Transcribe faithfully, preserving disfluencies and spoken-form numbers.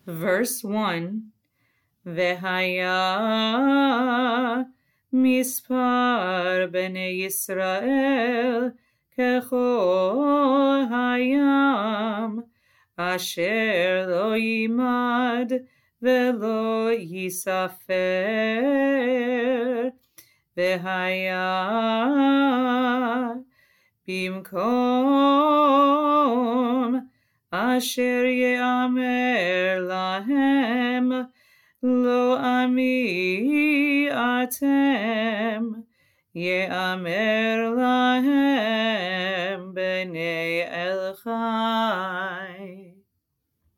Verse one, Vehaya mispar bnei Yisrael kechol hayam asher lo yimad velo yisafer Vehaya bimkom asher ye'amer lahem lo ami atem ye'amer lahem bnei